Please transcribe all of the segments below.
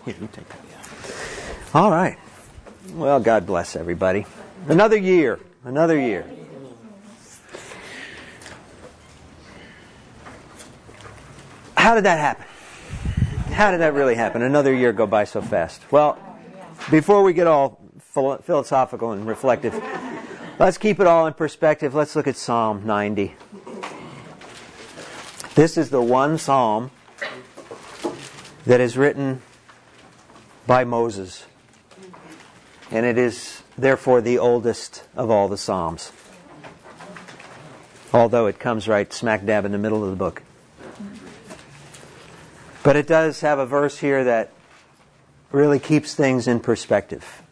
Here, you take that. All right. Well, God bless everybody. Another year. Another year. How did that happen? How did that really happen? Another year go by so fast. Well, before we get all philosophical and reflective, let's keep it all in perspective. Let's look at Psalm 90. This is the one psalm that is written by Moses. And it is, therefore, the oldest of all the psalms. Although it comes right smack dab in the middle of the book. But it does have a verse here that really keeps things in perspective.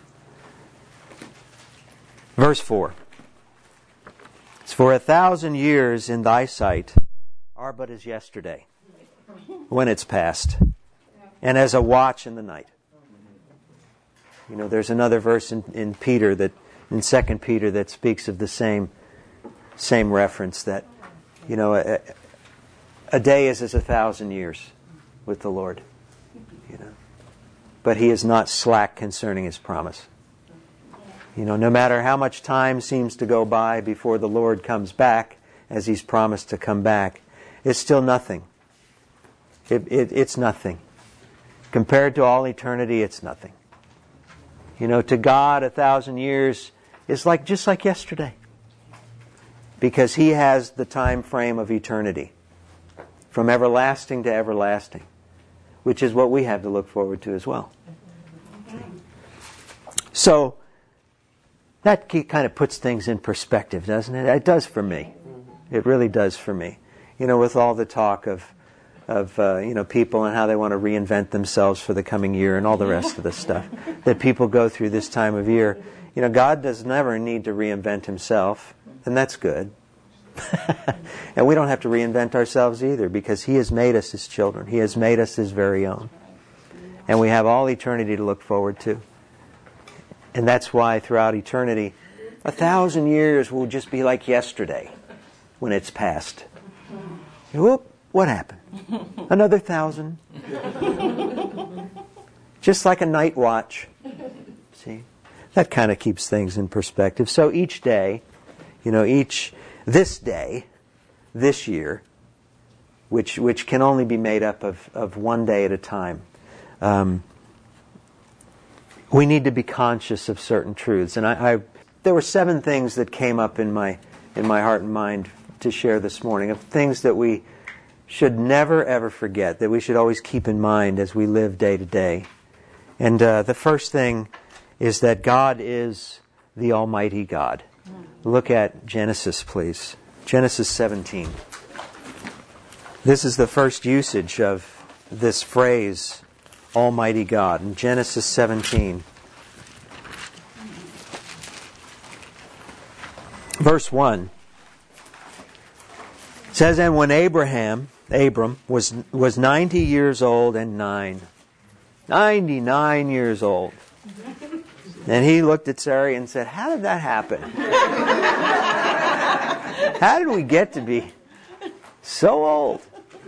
Verse 4. It's for 1,000 years in thy sight are but as yesterday, when it's past, and as a watch in the night. You know, there's another verse in Peter that, in 2 Peter, that speaks of the same reference, that, you know, a day is as 1,000 years with the Lord. You know, but He is not slack concerning His promise. You know, no matter how much time seems to go by before the Lord comes back, as He's promised to come back, it's still nothing. It's nothing. Compared to all eternity, it's nothing. You know, to God, 1,000 years is just like yesterday. Because He has the time frame of eternity. From everlasting to everlasting. Which is what we have to look forward to as well. So, that kind of puts things in perspective, doesn't it? It does for me. It really does for me. You know, with all the talk of people and how they want to reinvent themselves for the coming year and all the rest of the stuff that people go through this time of year. You know, God does never need to reinvent Himself, and that's good. And we don't have to reinvent ourselves either, because He has made us His children. He has made us His very own. And we have all eternity to look forward to. And that's why throughout eternity, 1,000 years will just be like yesterday when it's past. Whoop, what happened? Another 1,000. Just like a night watch. See? That kind of keeps things in perspective. So each day, you know, this day, this year, which can only be made up of one day at a time, we need to be conscious of certain truths. And there were 7 things that came up in my heart and mind to share this morning, of things that we should never ever forget, that we should always keep in mind as we live day to day. And the first thing is that God is the Almighty God. Look at Genesis, please. Genesis 17. This is the first usage of this phrase, Almighty God. In Genesis 17. Verse 1. It says, and when Abram was 90 years old and 99 years old. And he looked at Sarai and said, how did that happen? How did we get to be so old?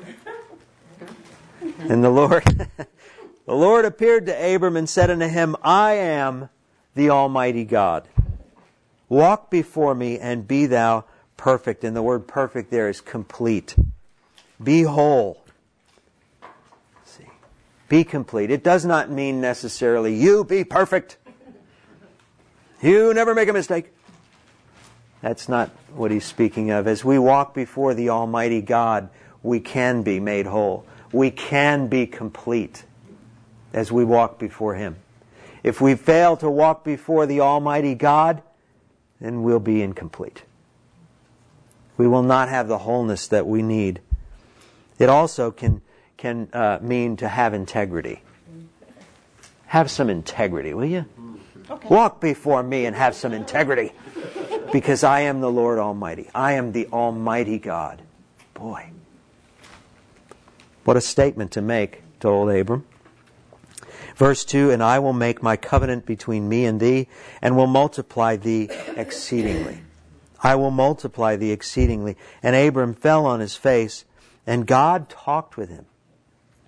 And the Lord appeared to Abram and said unto him, I am the Almighty God. Walk before me and be thou perfect. And the word perfect there is complete. Be whole. See, be complete. It does not mean necessarily you be perfect. You never make a mistake. That's not what he's speaking of. As we walk before the Almighty God, we can be made whole. We can be complete as we walk before Him. If we fail to walk before the Almighty God, then we'll be incomplete. We will not have the wholeness that we need. It also can mean to have integrity. Have some integrity, will you? Okay. Walk before me and have some integrity. Because I am the Lord Almighty. I am the Almighty God. Boy. What a statement to make to old Abram. Verse 2, and I will make my covenant between me and thee, and will multiply thee exceedingly. I will multiply thee exceedingly. And Abram fell on his face, and God talked with him.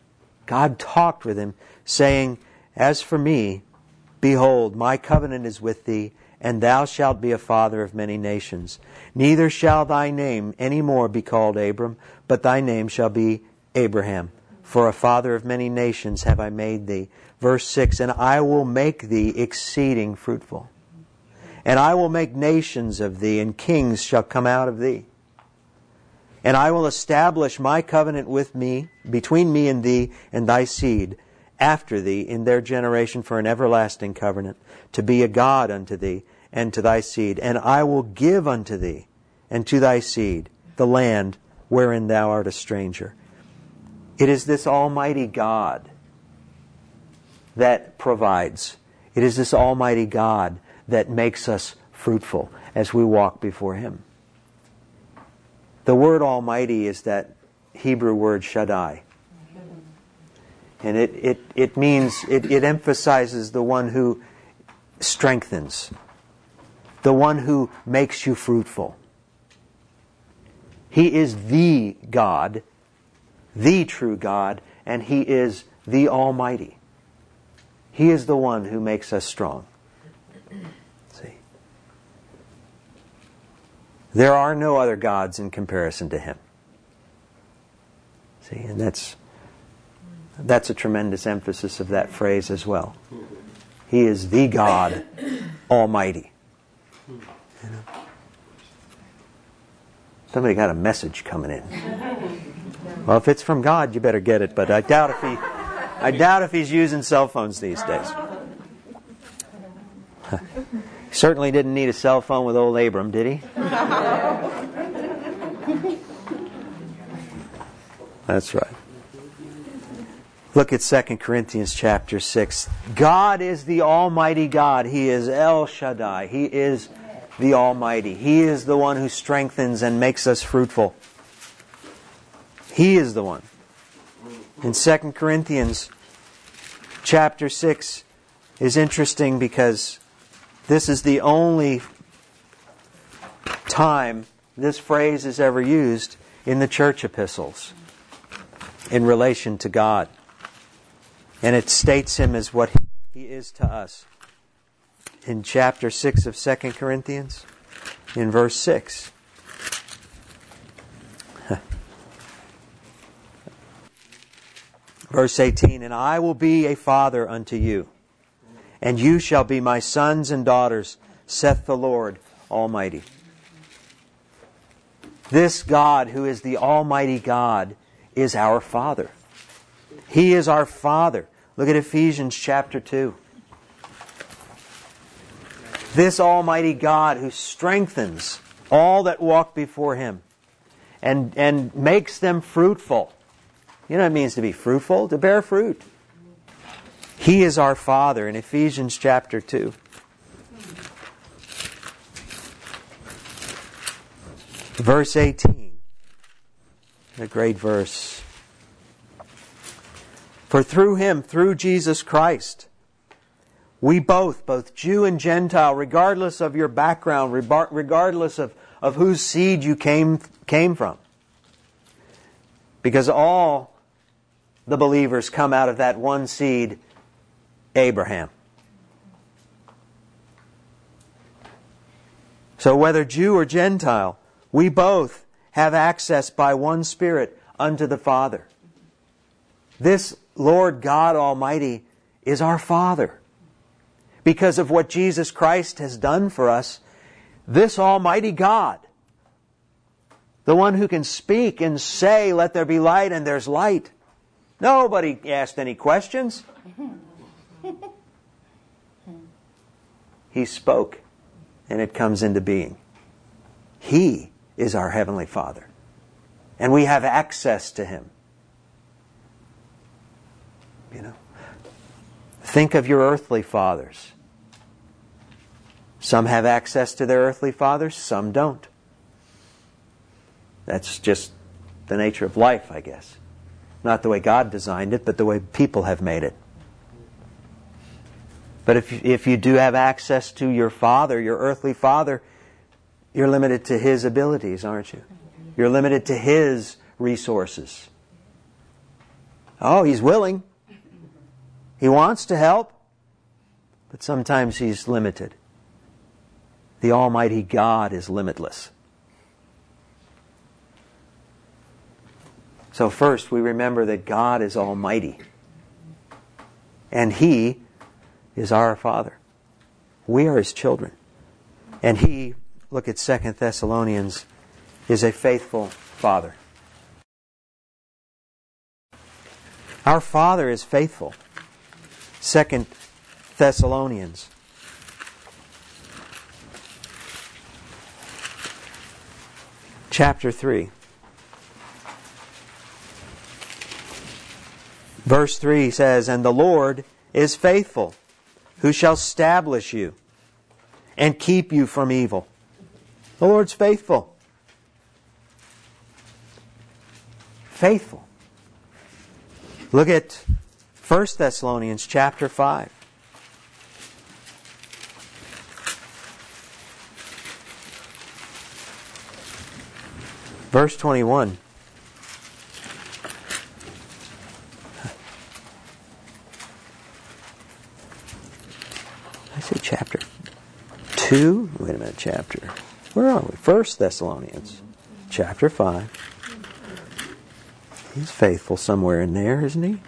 God talked with him, saying, As for me, behold, my covenant is with thee, and thou shalt be a father of many nations. Neither shall thy name any more be called Abram, but thy name shall be Abraham. For a father of many nations have I made thee. Verse 6, And I will make thee exceeding fruitful. And I will make nations of thee, and kings shall come out of thee. And I will establish my covenant with me, between me and thee and thy seed, after thee in their generation for an everlasting covenant, to be a God unto thee and to thy seed. And I will give unto thee and to thy seed the land wherein thou art a stranger. It is this Almighty God that provides. It is this Almighty God that makes us fruitful as we walk before Him. The word Almighty is that Hebrew word Shaddai. And it means, it emphasizes the one who strengthens, the one who makes you fruitful. He is the God, the true God, and He is the Almighty. He is the one who makes us strong. See? There are no other gods in comparison to Him. See, and that's a tremendous emphasis of that phrase as well. He is the God Almighty. You know? Somebody got a message coming in. Well, if it's from God, you better get it. But I doubt if He's using cell phones these days. He certainly didn't need a cell phone with old Abram, did he? That's right. Look at 2 Corinthians chapter 6. God is the Almighty God. He is El Shaddai. He is the Almighty. He is the one who strengthens and makes us fruitful. He is the one. In 2 Corinthians chapter 6 is interesting because this is the only time this phrase is ever used in the church epistles in relation to God. And it states Him as what He is to us. In chapter 6 of 2 Corinthians, in verse 6. Verse 18, And I will be a father unto you, and you shall be my sons and daughters, saith the Lord Almighty. This God, who is the Almighty God, is our Father. He is our Father. Look at Ephesians chapter 2. This Almighty God who strengthens all that walk before Him and makes them fruitful. You know what it means to be fruitful? To bear fruit. He is our Father in Ephesians chapter 2. Verse 18. A great verse. For through Him, through Jesus Christ, we both Jew and Gentile, regardless of your background, regardless of whose seed you came from. Because all the believers come out of that one seed, Abraham. So whether Jew or Gentile, we both have access by one Spirit unto the Father. This Lord God Almighty is our Father. Because of what Jesus Christ has done for us, this Almighty God, the one who can speak and say, let there be light, and there's light. Nobody asked any questions. He spoke, and it comes into being. He is our Heavenly Father. And we have access to Him. You know, think of your earthly fathers. Some have access to their earthly fathers, some don't. That's just the nature of life, I guess. Not the way God designed it, but the way people have made it. But if you do have access to your father, your earthly father, you're limited to his abilities, aren't you? You're limited to his resources. Oh, he's willing. He wants to help, but sometimes He's limited. The Almighty God is limitless. So first, we remember that God is almighty. And He is our Father. We are His children. And He, look at 2 Thessalonians, is a faithful Father. Our Father is faithful. 2 Thessalonians. Chapter 3. Verse 3 says, "And the Lord is faithful, who shall establish you and keep you from evil." The Lord's faithful. Faithful. Look at 1 Thessalonians chapter 5. Verse 21. I say chapter 2? Wait a minute, chapter. Where are we? 1 Thessalonians chapter 5. He's faithful somewhere in there, isn't he?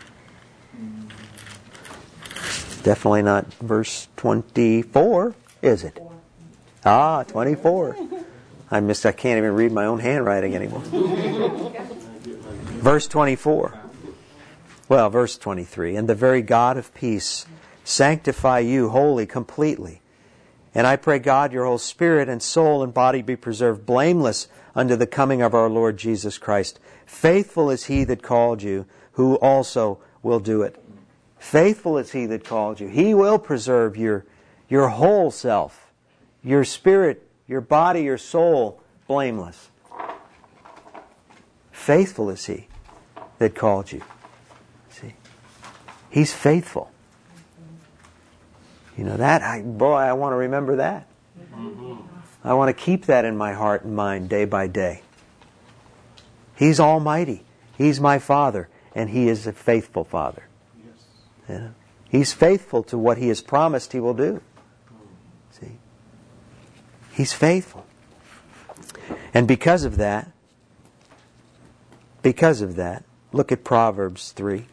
Definitely not verse 24, is it? 24. I can't even read my own handwriting anymore. Verse 24. Well, verse 23. "And the very God of peace sanctify you wholly, completely. And I pray God your whole spirit and soul and body be preserved blameless unto the coming of our Lord Jesus Christ. Faithful is He that called you, who also will do it." Faithful is He that called you. He will preserve your whole self, your spirit, your body, your soul, blameless. Faithful is He that called you. See? He's faithful. You know that? I want to remember that. I want to keep that in my heart and mind day by day. He's almighty. He's my Father, and He is a faithful Father. Yeah. He's faithful to what He has promised He will do. See? He's faithful. And because of that, look at Proverbs 3.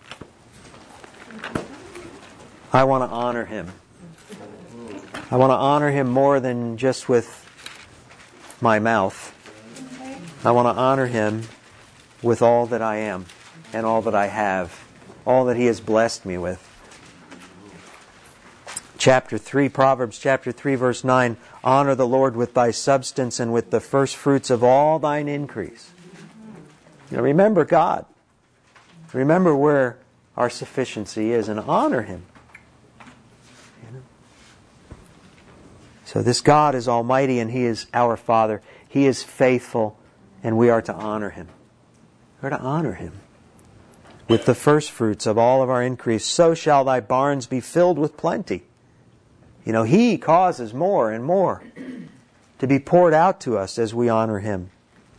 I want to honor Him. I want to honor Him more than just with my mouth. I want to honor Him with all that I am and all that I have, all that He has blessed me with. Chapter 3, Proverbs chapter 3, verse 9, "Honor the Lord with thy substance and with the first fruits of all thine increase." You know, remember God. Remember where our sufficiency is and honor Him. So this God is almighty and He is our Father. He is faithful and we are to honor Him. We're to honor Him with the first fruits of all of our increase. "So shall thy barns be filled with plenty." You know, He causes more and more to be poured out to us as we honor Him.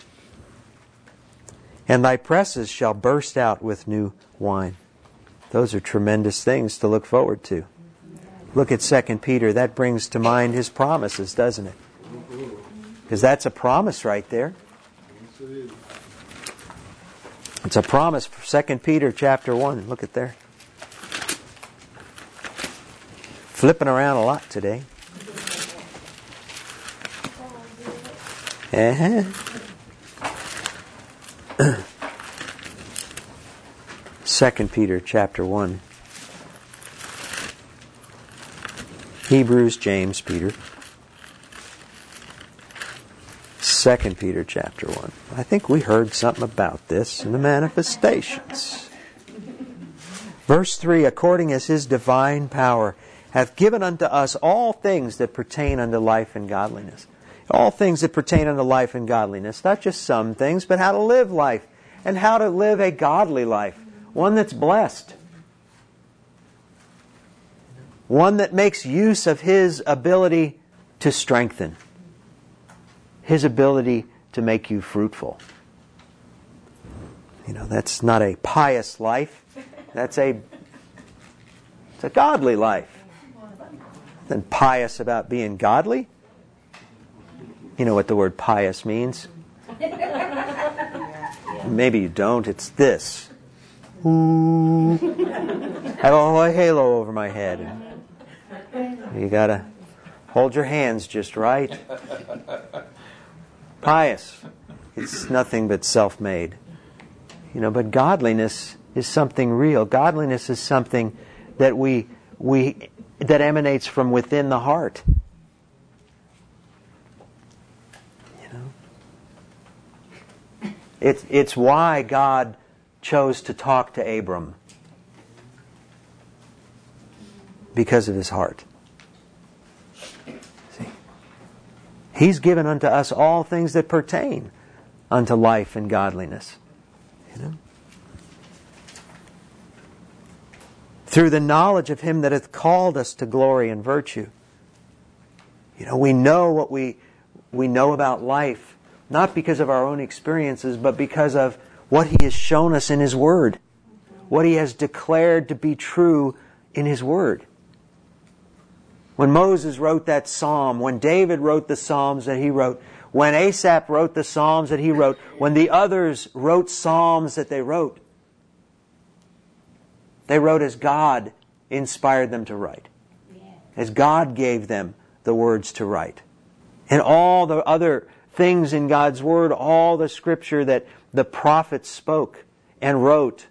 "And thy presses shall burst out with new wine." Those are tremendous things to look forward to. Look at 2 Peter. That brings to mind his promises, doesn't it? Because that's a promise right there. It's a promise for 2 Peter chapter 1. Look at there. Flipping around a lot today. 2 Peter chapter 1. Hebrews, James, Peter. 2 Peter chapter 1. I think we heard something about this in the manifestations. Verse 3, "According as His divine power hath given unto us all things that pertain unto life and godliness." All things that pertain unto life and godliness. Not just some things, but how to live life. And how to live a godly life. One that's blessed. One that makes use of His ability to strengthen. His ability to make you fruitful. You know, that's not a pious life. That's a It's a godly life. Nothing pious about being godly. You know what the word pious means? Maybe you don't. It's this. Ooh. Have a halo over my head. You got to hold your hands just right. Pious. It's nothing but self-made. But godliness is something real. Godliness is something that that emanates from within the heart. It's why God chose to talk to Abram. Because of his heart. See? He's given unto us all things that pertain unto life and godliness. Through the knowledge of Him that hath called us to glory and virtue. We know what we know about life, not because of our own experiences, but because of what He has shown us in His Word. What He has declared to be true in His Word. When Moses wrote that psalm, when David wrote the psalms that he wrote, when Asaph wrote the psalms that he wrote, when the others wrote psalms that they wrote as God inspired them to write. As God gave them the words to write. And all the other things in God's Word, all the Scripture that the prophets spoke and wrote,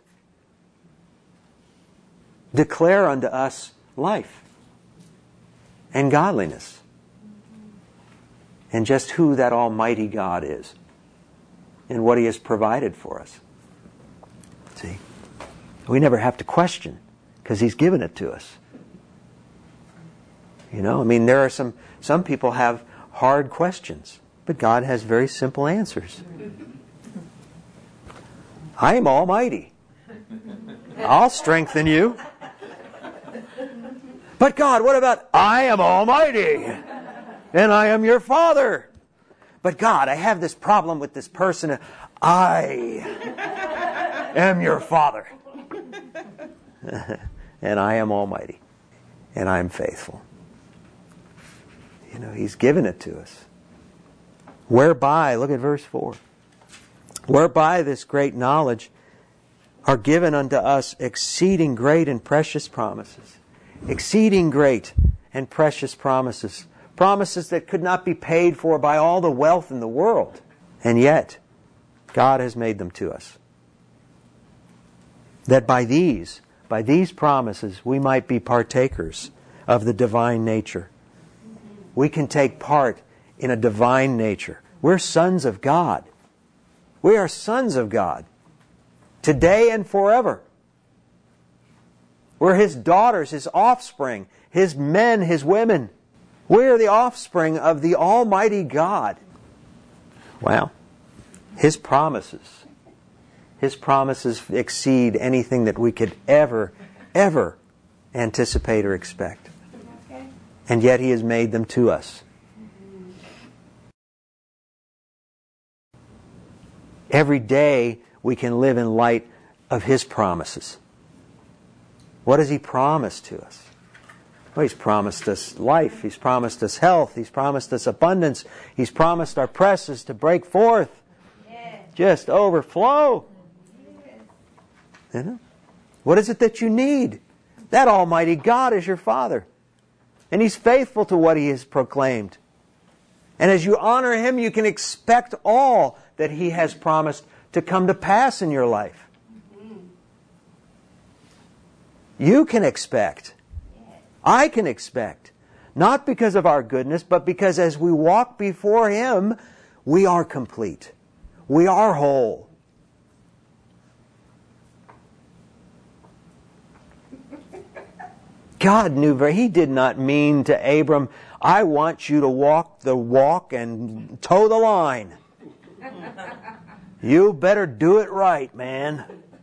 declare unto us life and godliness. And just who that Almighty God is. And what He has provided for us. See? We never have to question, because He's given it to us. There are some people have hard questions, but God has very simple answers. I am Almighty. I'll strengthen you. But God, what about I am Almighty and I am your Father? But God, I have this problem with this person. I am your Father. And I am Almighty. And I am faithful. He's given it to us. Whereby, look at verse 4. Whereby this great knowledge are given unto us exceeding great and precious promises. Exceeding great and precious promises. Promises that could not be paid for by all the wealth in the world. And yet, God has made them to us. That by these promises, we might be partakers of the divine nature. We can take part in a divine nature. We're sons of God. We are sons of God. Today and forever. We're His daughters, His offspring, His men, His women. We are the offspring of the Almighty God. Wow. His promises exceed anything that we could ever anticipate or expect. And yet He has made them to us. Every day we can live in light of His promises. What has He promised to us? Well, He's promised us life. He's promised us health. He's promised us abundance. He's promised our presses to break forth. Yes. Just overflow. Yes. What is it that you need? That Almighty God is your Father. And He's faithful to what He has proclaimed. And as you honor Him, you can expect all that He has promised to come to pass in your life. You can expect. I can expect. Not because of our goodness, but because as we walk before Him, we are complete. We are whole. God knew He did not mean to Abram, I want you to walk the walk and toe the line. You better do it right, man.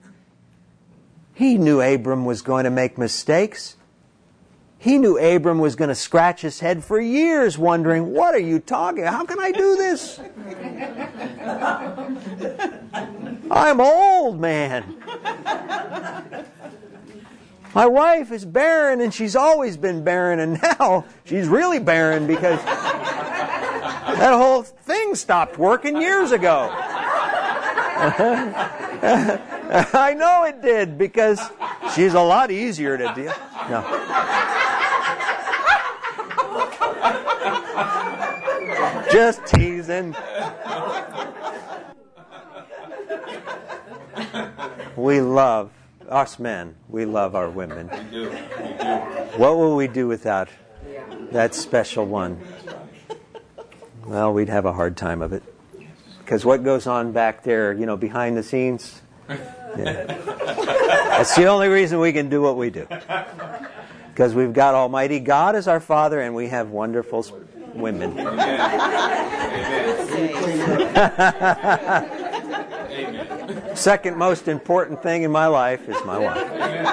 He knew Abram was going to make mistakes. He knew Abram was going to scratch his head for years wondering, what are you talking? How can I do this? I'm old, man. My wife is barren, and she's always been barren, and now she's really barren because that whole thing stopped working years ago. I know it did, because she's a lot easier to deal. No. Just teasing. We love, us men, we love our women. We do. What will we do without that special one? Well, we'd have a hard time of it. Because what goes on back there, behind the scenes? Yeah. That's the only reason we can do what we do. Because we've got Almighty God as our Father, and we have wonderful women. Amen. Second most important thing in my life is my wife.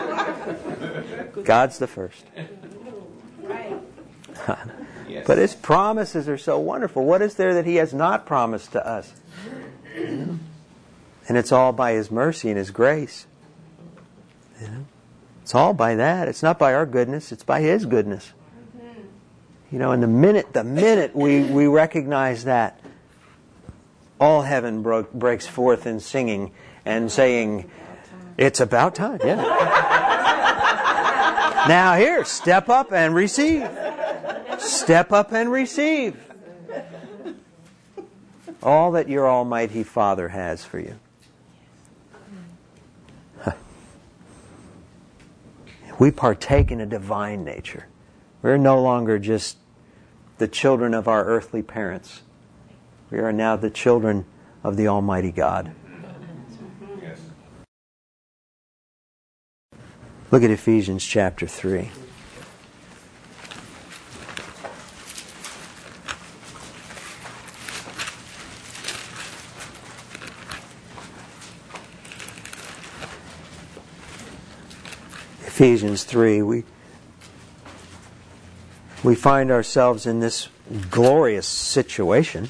God's the first. But His promises are so wonderful. What is there that He has not promised to us? And it's all by His mercy and His grace. It's all by that. It's not by our goodness. It's by His goodness. And the minute we recognize that, all heaven breaks forth in singing and saying, "It's about time." Yeah. Now here, step up and receive. Step up and receive all that your Almighty Father has for you. We partake in a divine nature. We're no longer just the children of our earthly parents. We are now the children of the Almighty God. Yes. Look at Ephesians chapter 3. Ephesians 3, we find ourselves in this glorious situation.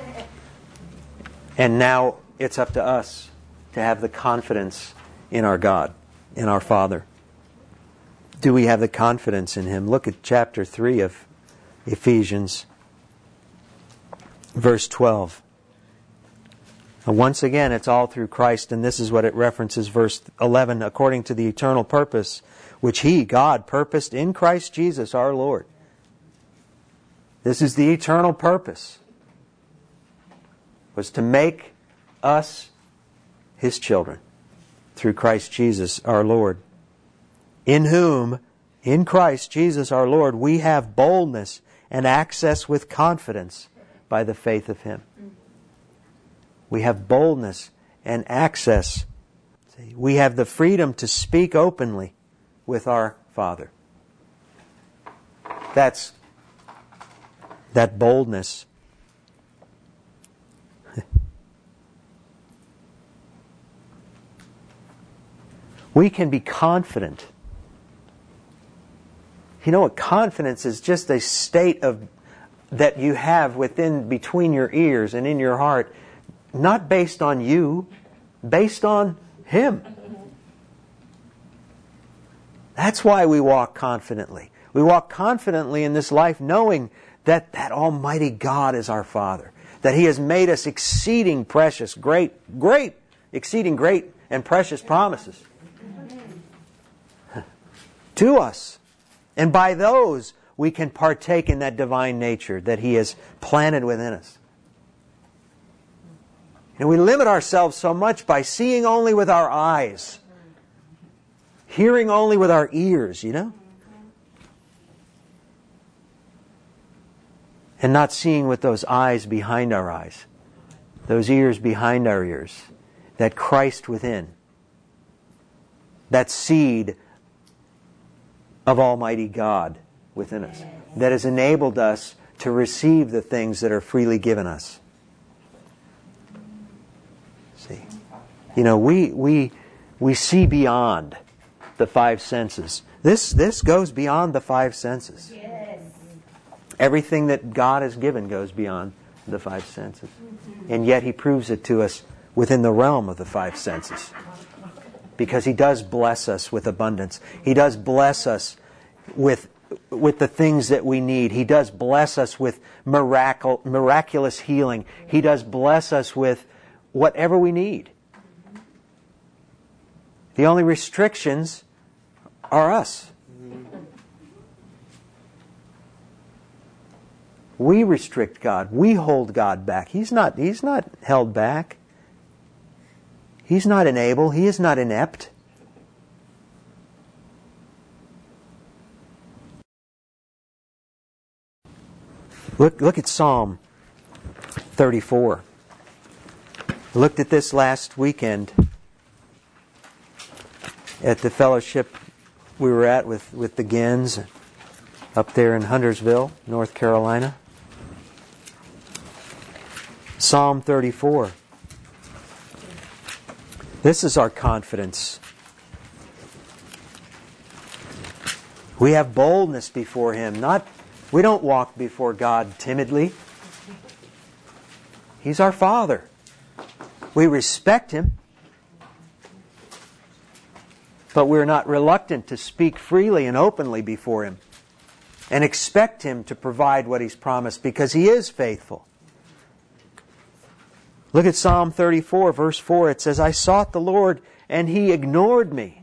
And now it's up to us to have the confidence in our God, in our Father. Do we have the confidence in Him? Look at chapter 3 of Ephesians, verse 12. And once again, it's all through Christ, and this is what it references, verse 11, according to the eternal purpose which He, God, purposed in Christ Jesus our Lord. This is the eternal purpose, was to make us His children through Christ Jesus our Lord. In whom, in Christ Jesus our Lord, we have boldness and access with confidence by the faith of Him. We have boldness and access. We have the freedom to speak openly with our Father. That's that boldness. We can be confident. You know what? Confidence is just a state of that you have between your ears and in your heart, not based on you, based on Him. That's why we walk confidently. We walk confidently in this life knowing that Almighty God is our Father. That He has made us exceeding precious, exceeding great and precious promises to us. And by those, we can partake in that divine nature that He has planted within us. And we limit ourselves so much by seeing only with our eyes, hearing only with our ears, and not seeing with those eyes behind our eyes, those ears behind our ears, that Christ within, that seed of Almighty God within us, that has enabled us to receive the things that are freely given us. See, we see beyond the five senses. This goes beyond the five senses. Yes. Everything that God has given goes beyond the five senses. And yet He proves it to us within the realm of the five senses. because He does bless us with abundance. He does bless us with the things that we need. He does bless us with miraculous healing. He does bless us with whatever we need. The only restrictions are us. We restrict God. We hold God back. He's not held back. He's not unable. He is not inept. Look at Psalm 34. I looked at this last weekend at the fellowship we were at with the Gens up there in Huntersville, North Carolina. Psalm 34. This is our confidence. We have boldness before Him. We don't walk before God timidly. He's our Father. We respect Him. But we're not reluctant to speak freely and openly before Him and expect Him to provide what He's promised because He is faithful. Look at Psalm 34, verse 4. It says, I sought the Lord and He ignored me.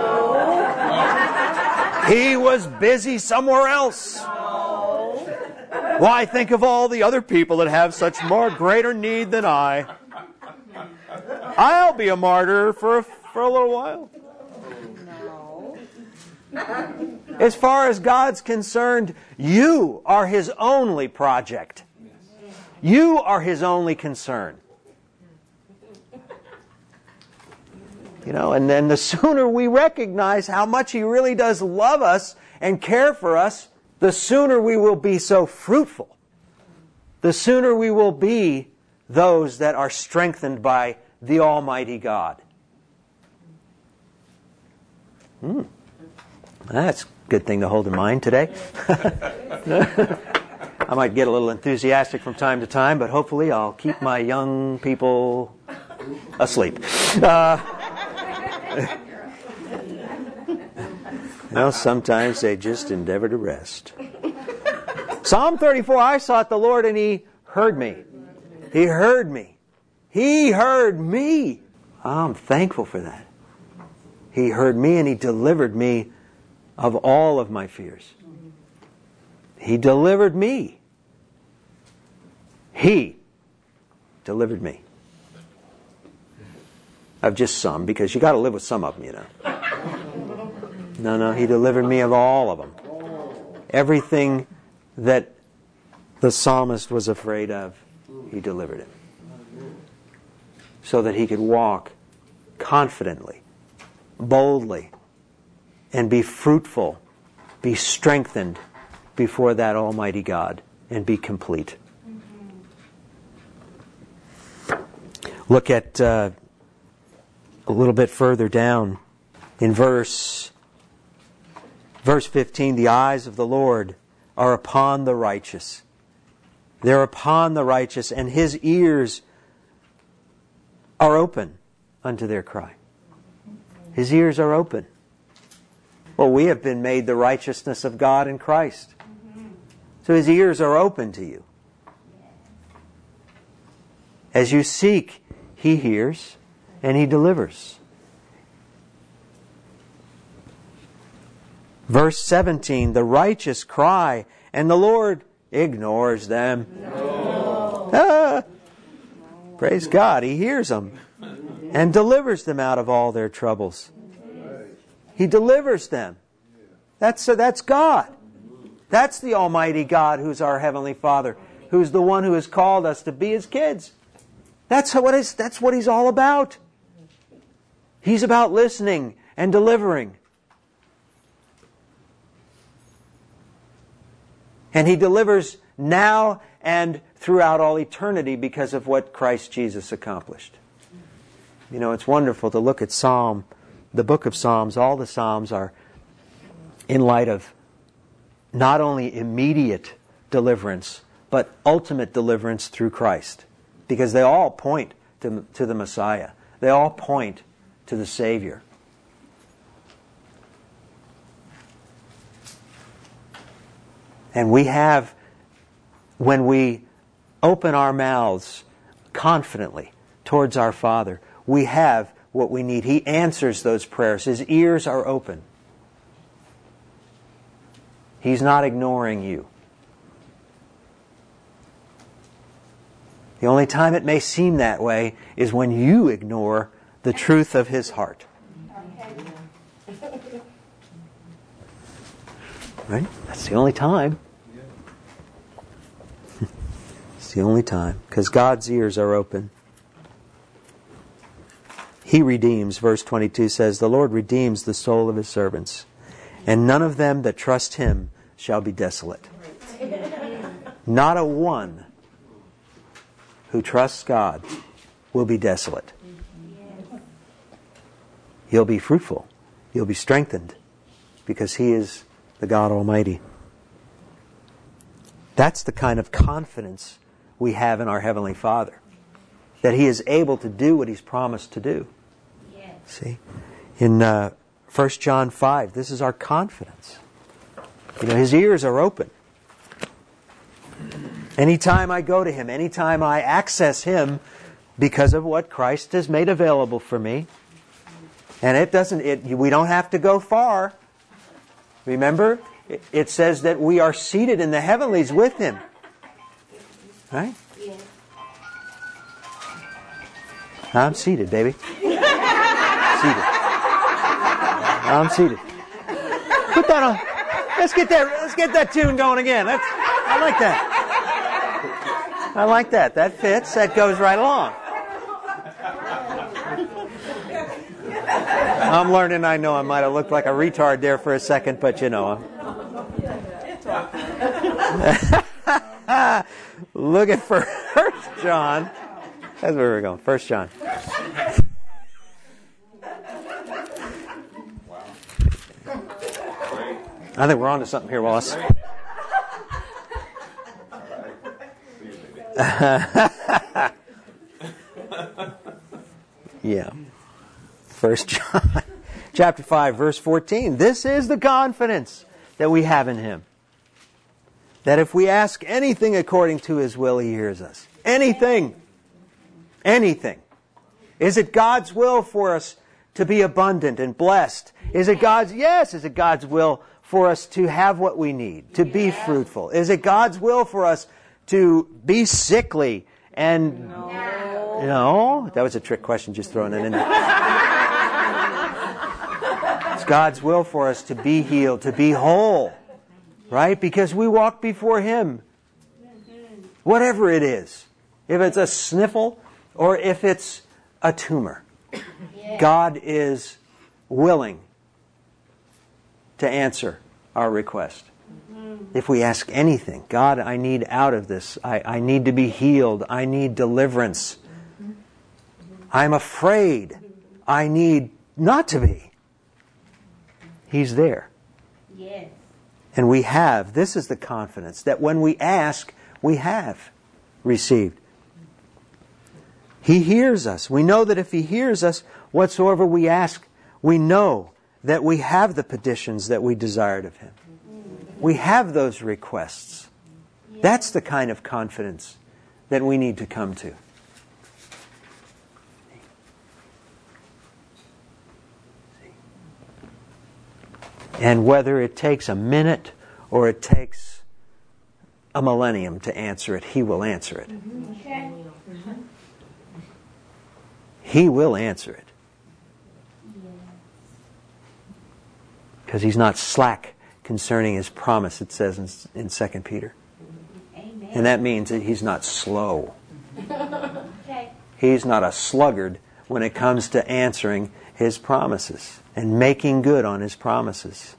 No. He was busy somewhere else. No. Why, think of all the other people that have such more greater need than I. I'll be a martyr for a little while. As far as God's concerned, you are His only project. You are His only concern. And then the sooner we recognize how much He really does love us and care for us, the sooner we will be so fruitful. The sooner we will be those that are strengthened by the Almighty God. That's a good thing to hold in mind today. I might get a little enthusiastic from time to time, but hopefully I'll keep my young people asleep. Sometimes they just endeavor to rest. Psalm 34, I sought the Lord and He heard me. He heard me. He heard me. I'm thankful for that. He heard me and He delivered me of all of my fears. He delivered me. He delivered me. Of just some, because you got to live with some of them, No, He delivered me of all of them. Everything that the psalmist was afraid of, He delivered him. So that he could walk confidently, boldly, and be fruitful, be strengthened before that Almighty God, and be complete. Look at a little bit further down in verse 15. The eyes of the Lord are upon the righteous. They're upon the righteous, and His ears are open unto their cry. His ears are open. Well, we have been made the righteousness of God in Christ. So His ears are open to you. As you seek, He hears and He delivers. Verse 17, the righteous cry and the Lord ignores them. No. Praise God, He hears them and delivers them out of all their troubles. He delivers them. That's God. That's the Almighty God who's our Heavenly Father, who's the one who has called us to be His kids. That's what He's all about. He's about listening and delivering. And He delivers now and throughout all eternity because of what Christ Jesus accomplished. It's wonderful to look at the book of Psalms. All the Psalms are in light of not only immediate deliverance, but ultimate deliverance through Christ. Because they all point to the Messiah. They all point to the Savior. And we have, when we open our mouths confidently towards our Father, we have what we need. He answers those prayers. His ears are open. He's not ignoring you. The only time it may seem that way is when you ignore the truth of His heart. Right? That's the only time. It's the only time. Because God's ears are open. He redeems, verse 22 says, the Lord redeems the soul of His servants, and none of them that trust Him shall be desolate. Not a one who trusts God will be desolate. You'll be fruitful. You'll be strengthened because He is the God Almighty. That's the kind of confidence we have in our Heavenly Father. That He is able to do what He's promised to do. Yes. See? In 1 John 5, this is our confidence. You know, His ears are open. Anytime I go to Him, anytime I access Him because of what Christ has made available for me, and we don't have to go far. Remember, it says that we are seated in the heavenlies with Him. Right? Yes. I'm seated, baby. Seated. I'm seated. Put that on. Let's get that tune going again. I like that. I like that. That fits. That goes right along. I'm learning. I know I might have looked like a retard there for a second, but you know. Look at 1 John. That's where we're going. 1 John. I think we're on to something here, Wallace. Yeah. 1 John chapter 5, verse 14. This is the confidence that we have in Him. That if we ask anything according to His will, He hears us. Anything. Anything. Is it God's will for us to be abundant and blessed? Is it God's will for us to have what we need, to be fruitful? Is it God's will for us to be sickly and... No? That was a trick question, just throwing it in there. It's God's will for us to be healed, to be whole. Right? Because we walk before Him. Whatever it is. If it's a sniffle or if it's a tumor. God is willing to answer our request. If we ask anything, God, I need out of this. I need to be healed. I need deliverance. I'm afraid. I need not to be. He's there. Yes. And we have. This is the confidence that when we ask, we have received. He hears us. We know that if He hears us, whatsoever we ask, we know that we have the petitions that we desired of Him. We have those requests. That's the kind of confidence that we need to come to. And whether it takes a minute or it takes a millennium to answer it, He will answer it. Okay. He will answer it. Because He's not slack concerning His promise, it says in 2 Peter. Amen. And that means that He's not slow. Okay. He's not a sluggard when it comes to answering His promises and making good on His promises.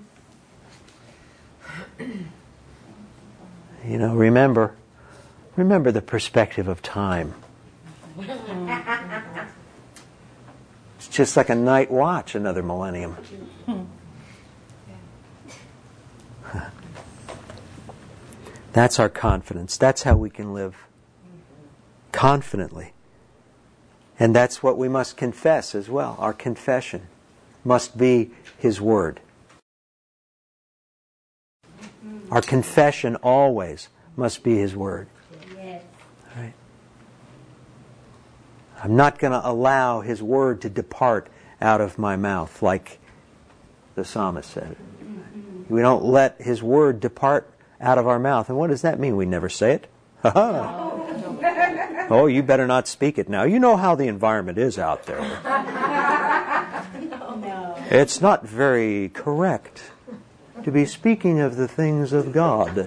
You know, remember the perspective of time. It's just like a night watch, another millennium. That's our confidence. That's how we can live confidently. And that's what we must confess as well. Our confession must be His Word. Our confession always must be His Word. Yes. Right? I'm not going to allow His Word to depart out of my mouth, like the psalmist said. We don't let His Word depart out of our mouth. And what does that mean? We never say it? Oh, you better not speak it now. You know how the environment is out there. No. It's not very correct to be speaking of the things of God.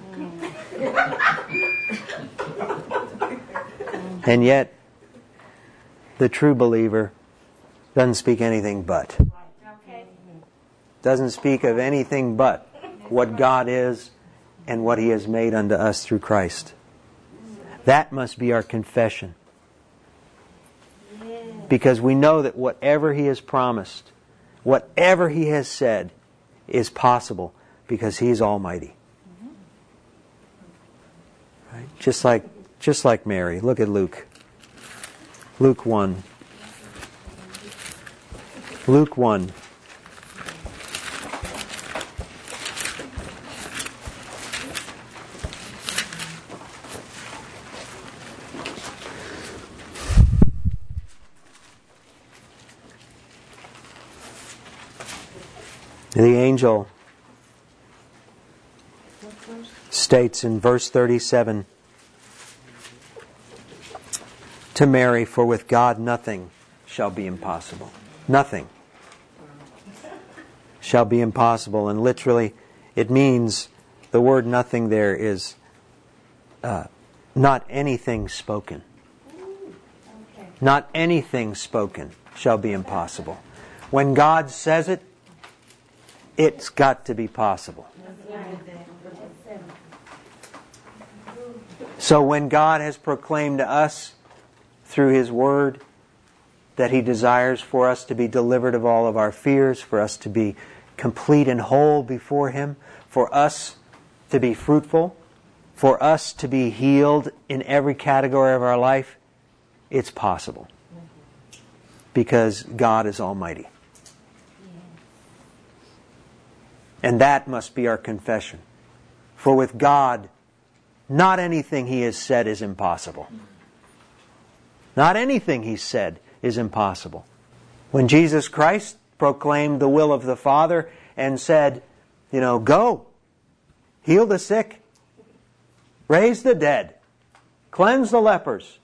And yet, the true believer doesn't speak anything but. Okay. Doesn't speak of anything but what God is and what He has made unto us through Christ. That must be our confession. Because we know that whatever He has promised, whatever He has said, is possible because He is almighty. Right? Just like Mary. Look at Luke. Luke 1. Luke 1. The angel states in verse 37 to Mary, "For with God nothing shall be impossible." Nothing shall be impossible. And literally, it means, the word nothing there is not anything spoken. Okay. Not anything spoken shall be impossible. When God says it, it's got to be possible. So when God has proclaimed to us through His Word that He desires for us to be delivered of all of our fears, for us to be complete and whole before Him, for us to be fruitful, for us to be healed in every category of our life, it's possible. Because God is almighty. And that must be our confession. For with God, not anything He has said is impossible. Not anything He said is impossible. When Jesus Christ proclaimed the will of the Father and said, go, heal the sick, raise the dead, cleanse the lepers.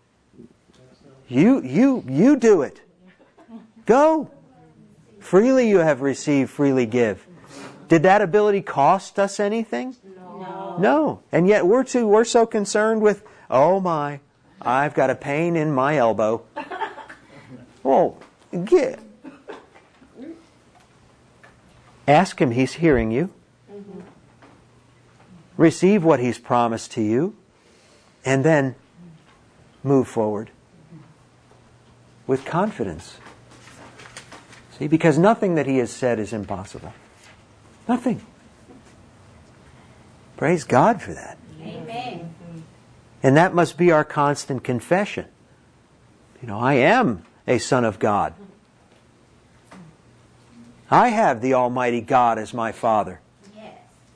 You do it. Go. Freely you have received, freely give. Did that ability cost us anything? No. And yet we're so concerned with, oh my, I've got a pain in my elbow. Well, ask Him, He's hearing you. Receive what He's promised to you, and then move forward with confidence. See, because nothing that He has said is impossible. Nothing. Praise God for that. Amen. And that must be our constant confession. I am a son of God. I have the Almighty God as my Father. Yes.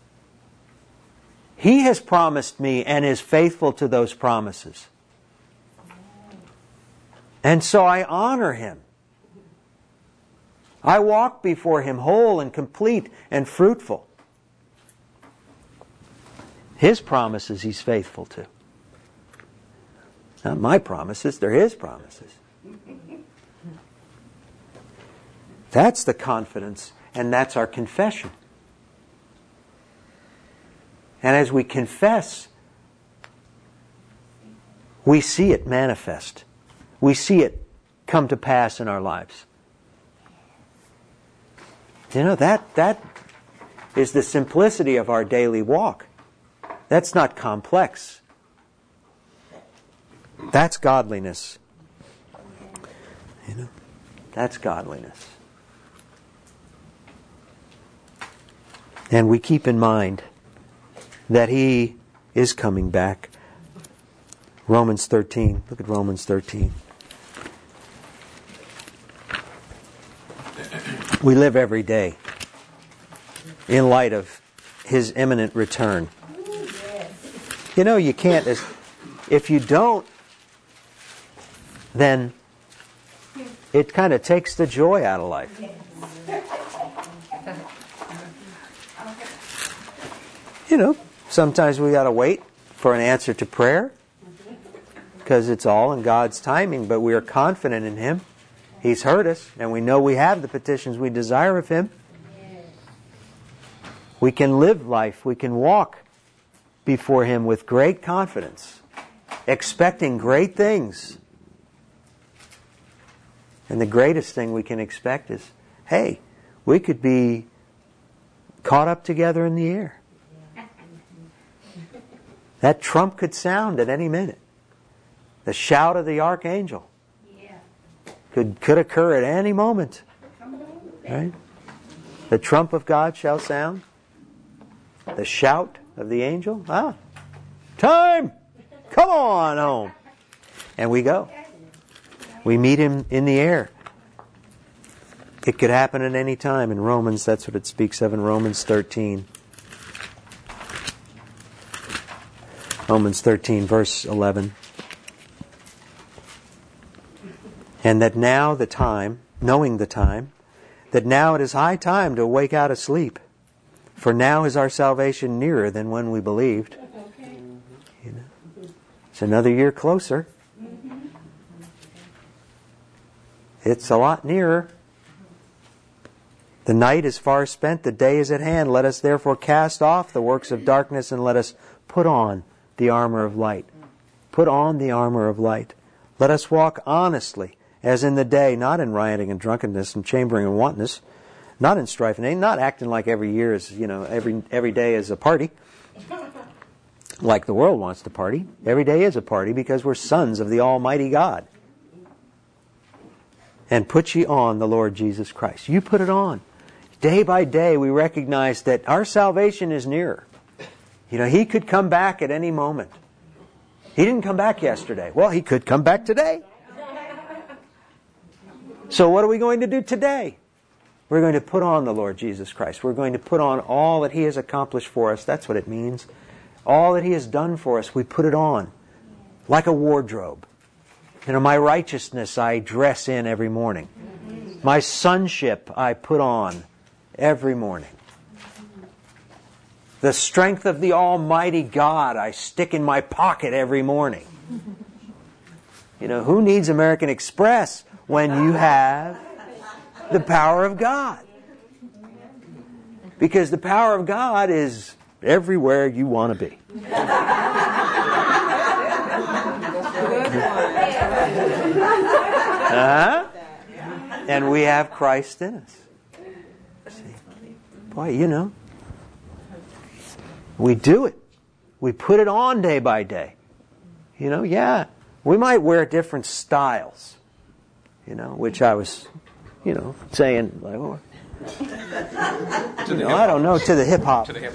He has promised me and is faithful to those promises. And so I honor Him. I walk before Him whole and complete and fruitful. His promises He's faithful to. Not my promises, they're His promises. That's the confidence, and that's our confession. And as we confess, we see it manifest. We see it come to pass in our lives. That is the simplicity of our daily walk. That's not complex. That's godliness. That's godliness. And we keep in mind that He is coming back. Romans 13. Look at Romans 13. We live every day in light of His imminent return. You know, you can't, if you don't, then it kind of takes the joy out of life. You know, sometimes we got to wait for an answer to prayer because it's all in God's timing, but we are confident in Him. He's heard us, and we know we have the petitions we desire of Him. We can live life, we can walk before Him with great confidence, expecting great things. And the greatest thing we can expect is, hey, we could be caught up together in the air. That trump could sound at any minute. The shout of the archangel could occur at any moment. Right? The trump of God shall sound. The shout of the angel. Time! Come on home! And we go. We meet Him in the air. It could happen at any time. In Romans, that's what it speaks of in Romans 13. Romans 13, verse 11. And that now the time, knowing the time, that now it is high time to awake out of sleep. For now is our salvation nearer than when we believed. You know, it's another year closer. It's a lot nearer. The night is far spent, the day is at hand. Let us therefore cast off the works of darkness and let us put on the armor of light. Put on the armor of light. Let us walk honestly, as in the day, not in rioting and drunkenness and chambering and wantonness, not in strife and not acting like every year is, every day is a party, like the world wants to party. Every day is a party because we're sons of the Almighty God. And put ye on the Lord Jesus Christ. You put it on. Day by day we recognize that our salvation is nearer. He could come back at any moment. He didn't come back yesterday. Well, He could come back today. So what are we going to do today? We're going to put on the Lord Jesus Christ. We're going to put on all that He has accomplished for us. That's what it means. All that He has done for us, we put it on. Like a wardrobe. My righteousness I dress in every morning. My sonship I put on every morning. The strength of the Almighty God I stick in my pocket every morning. Who needs American Express when you have the power of God? Because the power of God is everywhere you want to be. And we have Christ in us. See? Boy, we do it. We put it on day by day. We might wear different styles. Which I was, saying, like, I don't know, to the hip hop. To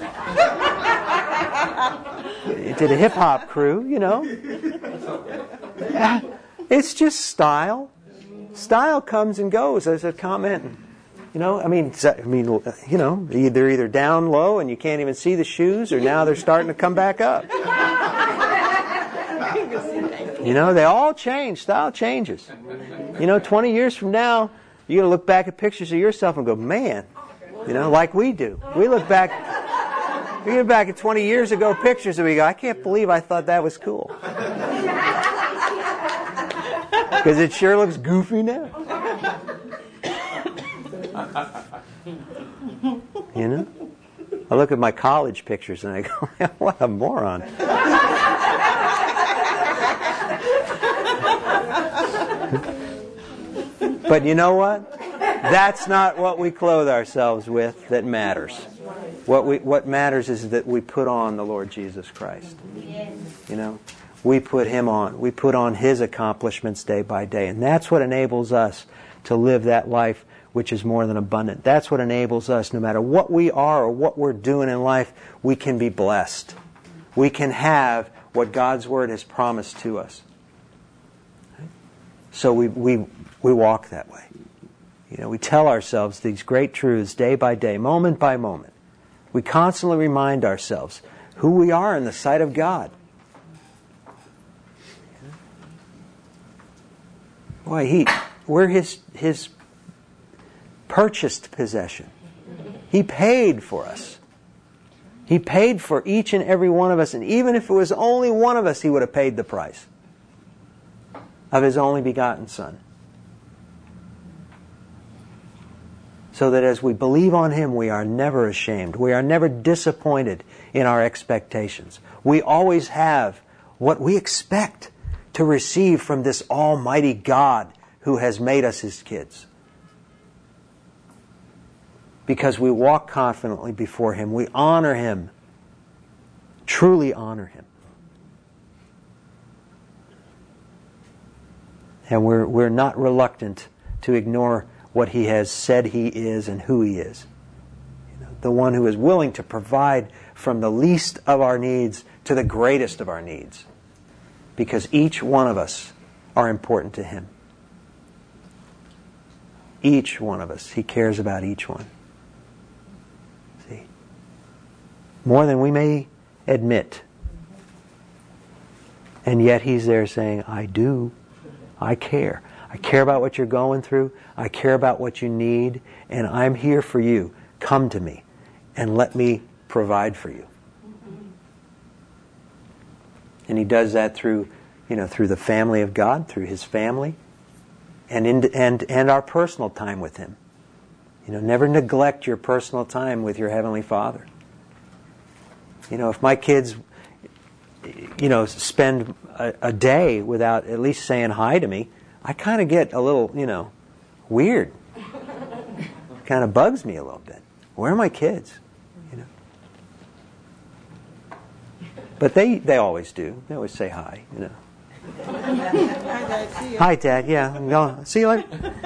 the hip hop crew, It's just style. Style comes and goes as a comment. They're either down low and you can't even see the shoes, or now they're starting to come back up. They all change. Style changes. 20 years from now, you're going to look back at pictures of yourself and go, man, like we do. We look back at 20 years ago pictures and we go, I can't believe I thought that was cool. Because it sure looks goofy now. I look at my college pictures and I go, what a moron. But you know what? That's not what we clothe ourselves with that matters. What matters is that we put on the Lord Jesus Christ. We put Him on. We put on His accomplishments day by day. And that's what enables us to live that life which is more than abundant. That's what enables us, no matter what we are or what we're doing in life, we can be blessed. We can have what God's Word has promised to us. So we walk that way. We tell ourselves these great truths day by day, moment by moment. We constantly remind ourselves who we are in the sight of God. Boy, we're His purchased possession. He paid for us. He paid for each and every one of us, and even if it was only one of us, He would have paid the price of His only begotten Son. So that as we believe on Him, we are never ashamed. We are never disappointed in our expectations. We always have what we expect to receive from this Almighty God who has made us His kids. Because we walk confidently before Him. We honor Him. Truly honor Him. And we're not reluctant to ignore what He has said He is and who He is. The one who is willing to provide from the least of our needs to the greatest of our needs. Because each one of us are important to Him. Each one of us. He cares about each one. See? More than we may admit. And yet He's there saying, I do. I care. I care about what you're going through. I care about what you need. And I'm here for you. Come to me and let me provide for you. And He does that through the family of God, through His family, and our personal time with Him. Never neglect your personal time with your Heavenly Father. If my kids, spend a day without at least saying hi to me, I kind of get a little, weird. Kind of bugs me a little bit. Where are my kids? But they always do. They always say hi, Hi, Dad. Yeah, I'm going. See you later.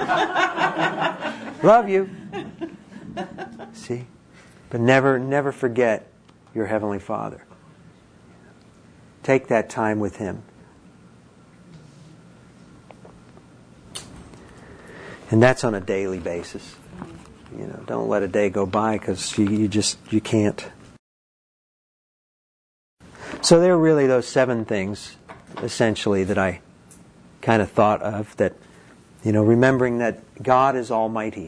Love you. See? But never forget your Heavenly Father. Take that time with Him. And that's on a daily basis. Don't let a day go by because you can't. So there are really those 7 things, essentially, that I kind of thought of. That, remembering that God is almighty.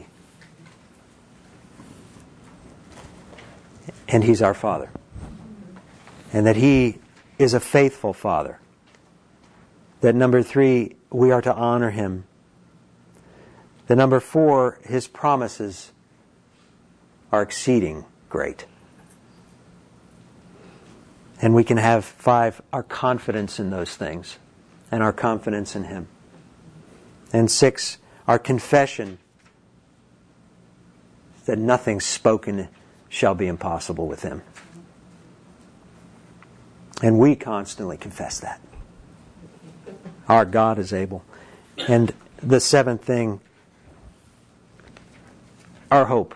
And He's our Father. And that He is a faithful Father. That number 3, we are to honor Him. The number 4, His promises are exceeding great. And we can have 5, our confidence in those things and our confidence in Him. And 6, our confession that nothing spoken shall be impossible with Him. And we constantly confess that. Our God is able. And the 7th thing, our hope.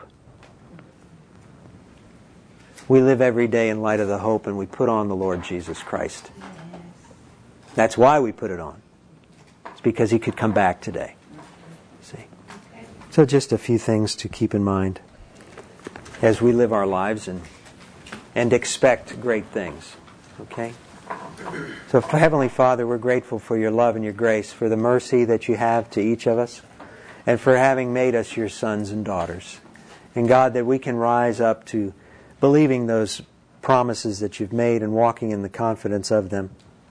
We live every day in light of the hope, and we put on the Lord Jesus Christ. That's why we put it on. It's because He could come back today. See? So just a few things to keep in mind as we live our lives and expect great things. Okay? So Heavenly Father, we're grateful for Your love and Your grace, for the mercy that You have to each of us, and for having made us Your sons and daughters. And God, that we can rise up to believing those promises that You've made and walking in the confidence of them.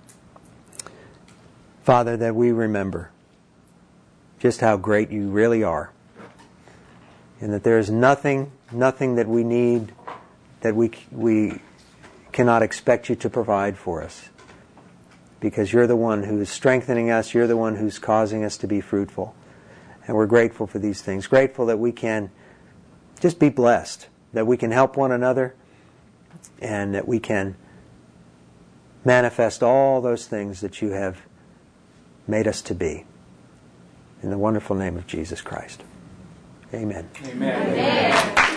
Father, that we remember just how great You really are. And that there is nothing that we need that we cannot expect You to provide for us. Because You're the one who is strengthening us. You're the one who's causing us to be fruitful. And we're grateful for these things. Grateful that we can just be blessed. That we can help one another, and that we can manifest all those things that You have made us to be. In the wonderful name of Jesus Christ. Amen. Amen. Amen.